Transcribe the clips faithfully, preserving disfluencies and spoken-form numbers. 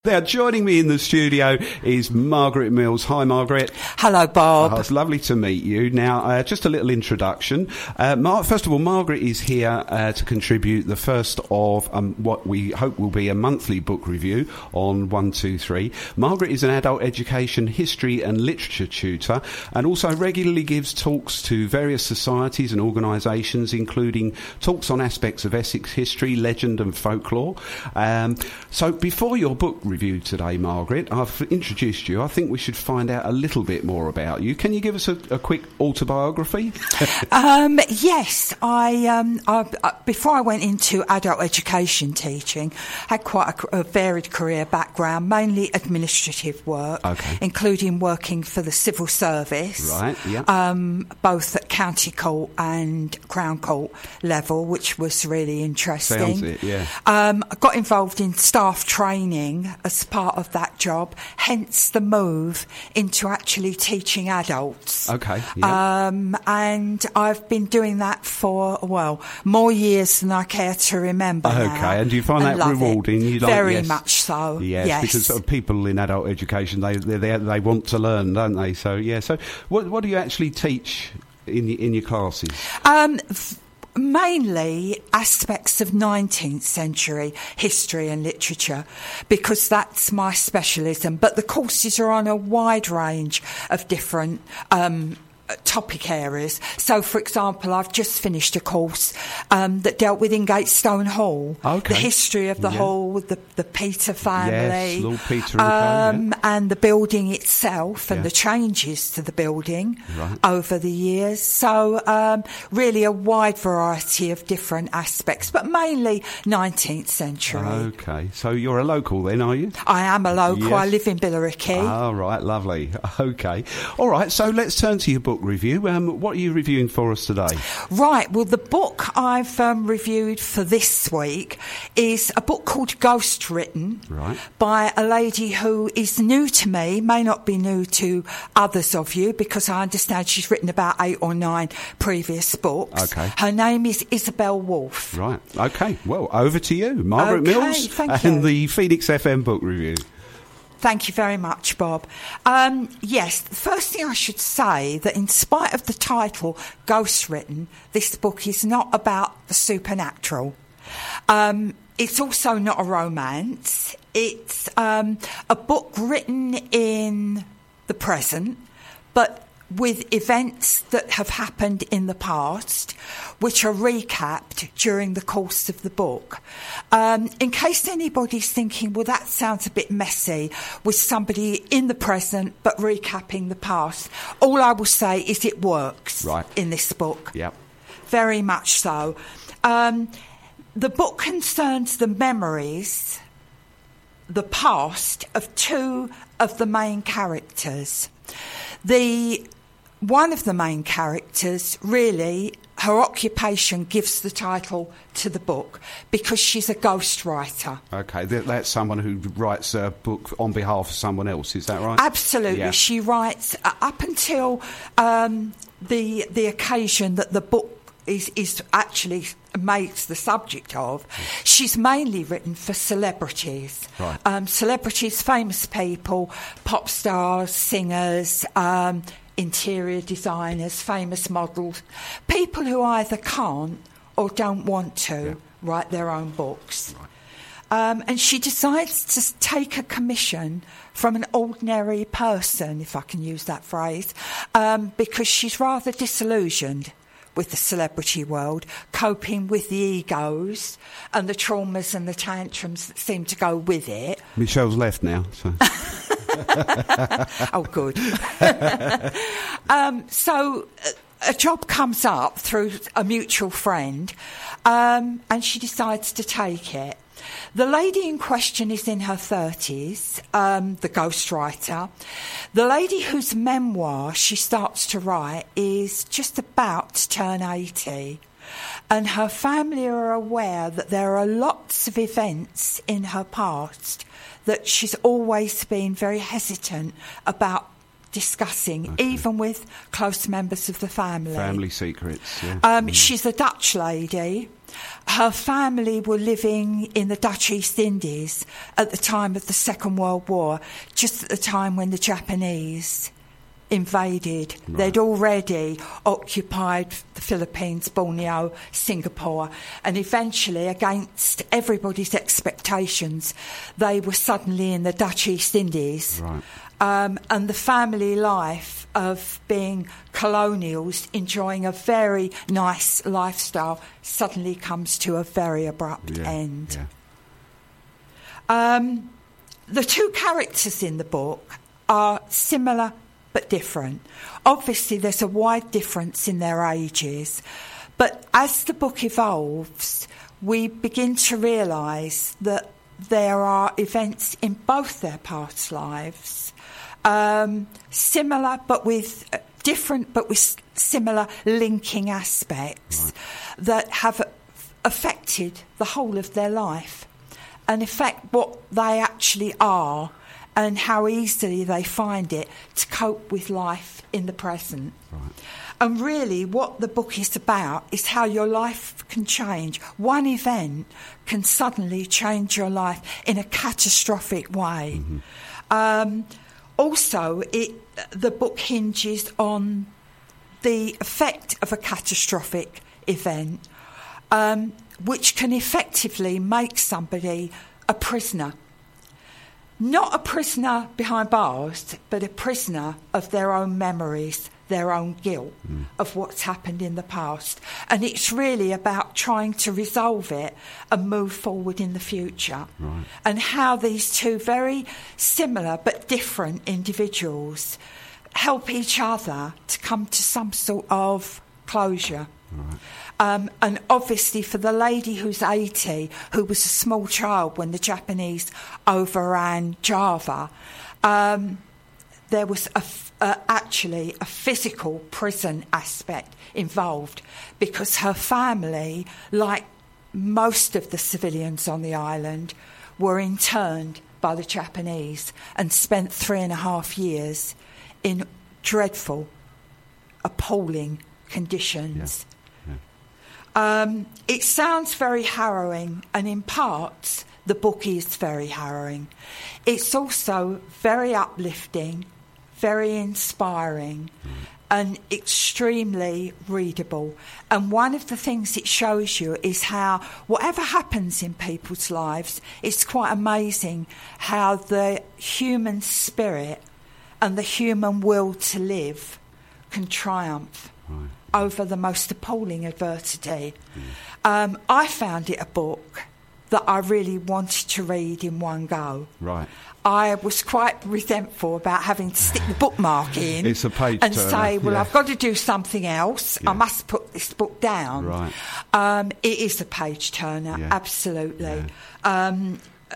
Now, joining me in the studio is Margaret Mills. Hi, Margaret. Hello, Bob. Oh, it's lovely to meet you. Now, uh, just a little introduction. Uh, Mar- first of all, Margaret is here uh, to contribute the first of um, what we hope will be a monthly book review on one two three. Margaret is an adult education, history and literature tutor, and also regularly gives talks to various societies and organisations, including talks on aspects of Essex history, legend and folklore. Um, so before your book review today, Margaret, I've introduced you. I think we should find out a little bit more about you. Can you give us a, a quick autobiography? um, yes, I, um, I, I before I went into adult education teaching, had quite a, a varied career background, mainly administrative work, okay. including working for the civil service, right? Yeah. Um, both at county court and Crown Court level, which was really interesting. Sounds it, yeah. Um, I got involved in staff training as part of that job, hence the move into actually teaching adults. Okay. Yeah. Um, and I've been doing that for, well, more years than I care to remember. Okay, now, and do you find and that rewarding? You like, Very yes. much so. Yes, yes. because sort of people in adult education, they they they they want to learn, don't they? So yeah. So what what do you actually teach in your, in your classes? Um. F- Mainly aspects of nineteenth century history and literature, because that's my specialism. But the courses are on a wide range of different um, topic areas. So, for example, I've just finished a course um, that dealt with Ingatestone Hall, okay. the history of the yeah. hall, the, the Peter family, yes, Lord Peter and, um, the yeah. and the building itself and yeah. the changes to the building right. over the years. So, um, really a wide variety of different aspects, but mainly nineteenth century. Okay, so you're a local then, are you? I am a local. Yes. I live in Billericay. Oh, right, lovely. Okay. All right, so let's turn to your book review. Um, what are you reviewing for us today? Right, well, the book I've um, reviewed for this week is a book called Ghost Written right. by a lady who is new to me, may not be new to others of you, because I understand she's written about eight or nine previous books. Okay. Her name is Isabel Wolfe. Right, okay. Well, over to you, Margaret okay, Mills thank and you. the Phoenix F M book review. Thank you very much, Bob. Um, yes, the first thing I should say that in spite of the title, Ghost Written, this book is not about the supernatural. Um, it's also not a romance. It's um, a book written in the present, but with events that have happened in the past, which are recapped during the course of the book. Um, in case anybody's thinking, well, that sounds a bit messy, with somebody in the present but recapping the past, all I will say is it works right. in this book. Yep. Very much so. Um, the book concerns the memories, the past, of two of the main characters. The One of the main characters, really, her occupation gives the title to the book because she's a ghostwriter. Okay, that's someone who writes a book on behalf of someone else, is that right? Absolutely. Yeah. She writes uh, up until um, the the occasion that the book is, is actually made the subject of. She's mainly written for celebrities. Right. Um, celebrities, famous people, pop stars, singers, um, interior designers, famous models, people who either can't or don't want to yeah. write their own books. Right. Um, and she decides to take a commission from an ordinary person, if I can use that phrase, um, because she's rather disillusioned with the celebrity world, coping with the egos and the traumas and the tantrums that seem to go with it. Michelle's left now, so... oh, good. um, so uh, a job comes up through a mutual friend, um, and she decides to take it. The lady in question is in her thirties, um, the ghostwriter. The lady whose memoir she starts to write is just about to turn eighty. And her family are aware that there are lots of events in her past that she's always been very hesitant about discussing, okay. even with close members of the family. Family secrets, yeah. Um, mm. She's a Dutch lady. Her family were living in the Dutch East Indies at the time of the Second World War, just at the time when the Japanese invaded. Right. They'd already occupied the Philippines, Borneo, Singapore, and eventually, against everybody's expectations, they were suddenly in the Dutch East Indies. Right. Um, and the family life of being colonials, enjoying a very nice lifestyle, suddenly comes to a very abrupt yeah, end. Yeah. Um, the two characters in the book are similar but different. Obviously, there's a wide difference in their ages, but as the book evolves, we begin to realise that there are events in both their past lives, um, similar but with uh, different but with similar linking aspects right. that have affected the whole of their life and affect what they actually are and how easily they find it to cope with life in the present. Right. And really what the book is about is how your life can change. One event can suddenly change your life in a catastrophic way. Mm-hmm. Um, also, it, the book hinges on the effect of a catastrophic event, um, which can effectively make somebody a prisoner. Not a prisoner behind bars, but a prisoner of their own memories, their own guilt mm. of what's happened in the past. And it's really about trying to resolve it and move forward in the future. Right. And how these two very similar but different individuals help each other to come to some sort of closure. Right. Um, and obviously for the lady who's eighty, who was a small child when the Japanese overran Java, um, there was a f- uh, actually a physical prison aspect involved, because her family, like most of the civilians on the island, were interned by the Japanese and spent three and a half years in dreadful, appalling conditions. Yeah. Um, it sounds very harrowing, and in parts the book is very harrowing. It's also very uplifting, very inspiring, mm. and extremely readable. And one of the things it shows you is how whatever happens in people's lives, it's quite amazing how the human spirit and the human will to live can triumph right. over the most appalling adversity. Mm. Um, I found it a book that I really wanted to read in one go. Right. I was quite resentful about having to stick the bookmark in it's a page and turner. say, well, yeah. I've got to do something else. Yeah. I must put this book down. Right. Um, it is a page turner, yeah. absolutely. Yeah. Um,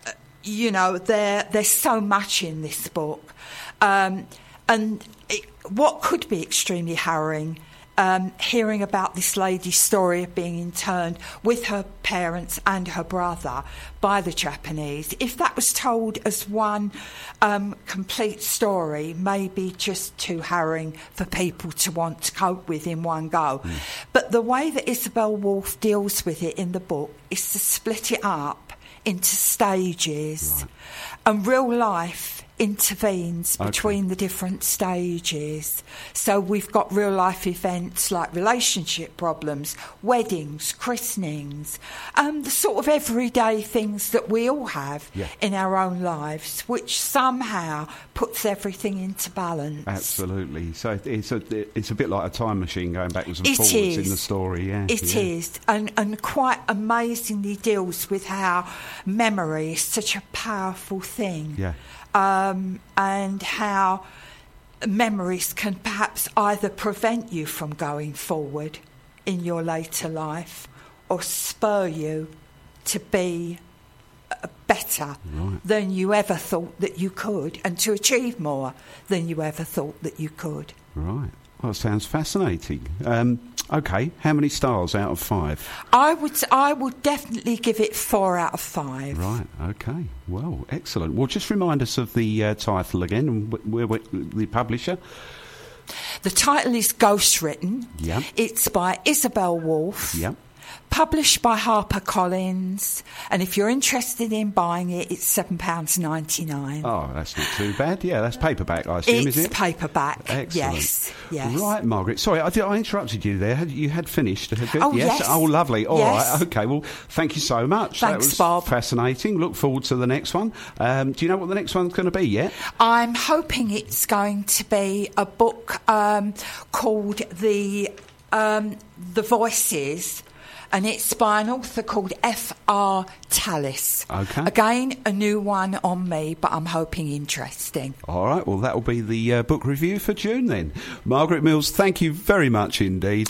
you know, there there's so much in this book. Um, and it, what could be extremely harrowing, um, hearing about this lady's story of being interned with her parents and her brother by the Japanese, if that was told as one um, complete story, maybe just too harrowing for people to want to cope with in one go. Mm. But the way that Isabel Wolf deals with it in the book is to split it up into stages, right. and real life intervenes between okay. the different stages. So we've got real life events like relationship problems, weddings, christenings, um, the sort of everyday things that we all have yeah. in our own lives, which somehow puts everything into balance. Absolutely. So it's a it's a bit like a time machine going backwards and it forwards is. in the story. Yeah, it yeah. is, and and quite amazingly deals with how memory is such a powerful thing. Yeah. Um, and how memories can perhaps either prevent you from going forward in your later life or spur you to be better right. than you ever thought that you could, and to achieve more than you ever thought that you could. Right. Well, it sounds fascinating. Um, okay, how many stars out of five? I would I would definitely give it four out of five. Right, okay. Well, excellent. Well, just remind us of the uh, title again, and where the publisher. The title is Ghostwritten. Yeah. It's by Isabel Wolf. Yeah. Published by HarperCollins, and if you're interested in buying it, it's seven pounds ninety-nine. Oh, that's not too bad. Yeah, that's paperback, I assume, it's is it? It's paperback, Excellent. yes, yes. Right, Margaret. Sorry, I, did, I interrupted you there. Had, you had finished. Good? Oh, yes. yes. Oh, lovely. All yes. right. Okay, well, thank you so much. Thanks, that was Bob. Fascinating. Look forward to the next one. Um, do you know what the next one's going to be yet? I'm hoping it's going to be a book um, called The um, The Voices, and it's by an author called F R Tallis. Okay. Again, a new one on me, but I'm hoping interesting. All right, well, that will be the uh, book review for June then. Margaret Mills, thank you very much indeed.